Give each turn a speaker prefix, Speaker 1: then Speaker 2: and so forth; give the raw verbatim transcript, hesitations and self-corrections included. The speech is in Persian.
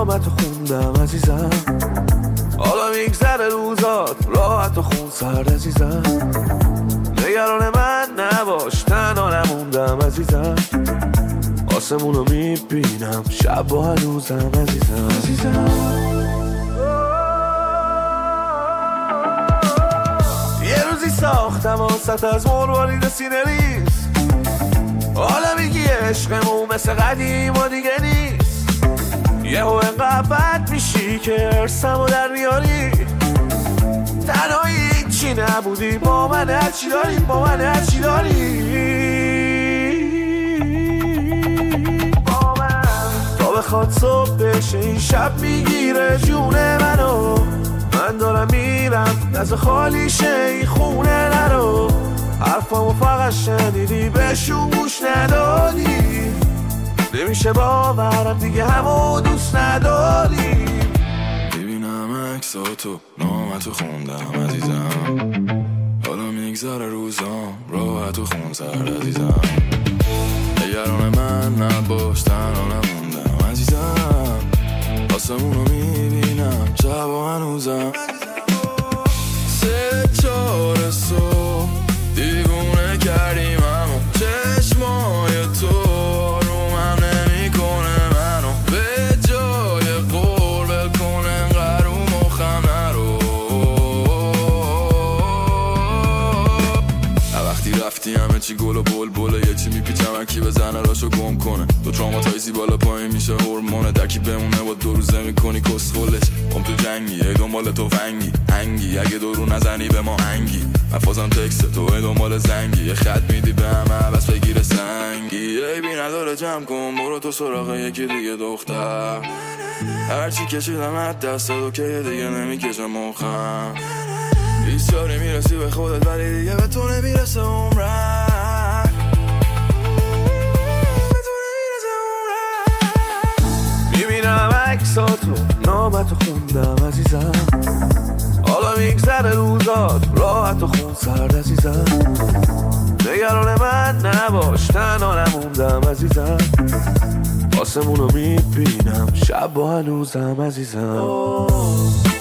Speaker 1: نامتو خوندم عزیزم. حالا میگذره روزات راحت و خون سرد عزیزم. نگران من نباش تنها نموندم عزیزم. آسمونو میبینم شب و هنوزم عزیزم عزیزم. یه روزی ساختم آست از مروارید سینه ریز. حالا میگی عشقمون مثل قدیم و دیگه نیست. یهو انقدر بد میشی که ارسمو در میاری. تنهایی چی نبودی با من هرچی داری، با من هرچی داری با من. تا بخواد صبح بشه این شب میگیره جون منو. من دارم میرم نزد خالی شه این خونه نرو. حرفامو فقط شنیدی بهشون گوش ندادی. نمیشه باورم دیگه همو دوست نداری.
Speaker 2: ببینم عکساتو نامتو خوندم عزیزم. حالا میگذره روزام راحت و خون سرد عزیزم. نگران من نباش تنها نموندم عزیزم. آسمونو میبینم شب و هنوزم. سه چهار صبح دیوونه کردیم همو. چشمای تو رو من نمی کنه منو. به جای قربل کنه انقدر رو مخم نرو. وقتی رفتی همه چی گل و بل بله. یه چی میپیچم هرکی بزنه راشو گم کنه. تو تراماتایزی بالا پایین میشه هورمونه. درکی بمونه با دو روزه میکنی کسخولش. هم تو جنگی ای دنبال تو فنگی هنگی. اگه دورو نزنی به ما هنگی. مفازم تکست تو ای دنبال زنگی. یه خط میدی به همه بس بگیره سنگی. ای بی نداره جمع کن برو تو سراغ یکی دیگه دختر. هرچی کشیدم از دست دو که دیگه نمیکشم مخم. بیسیاری میرسی به خودت ولی دیگه به تو نمیرسه عمرم. به تو نمیرسه عمرم.
Speaker 1: میبینم عکساتو نامتو خوندم عزیزم. حالا میگذره روزات راحت و خون سرد عزیزم. نگران من نباش تنها نموندم عزیزم. آسمونو میبینم شب و هنوزم عزیزم.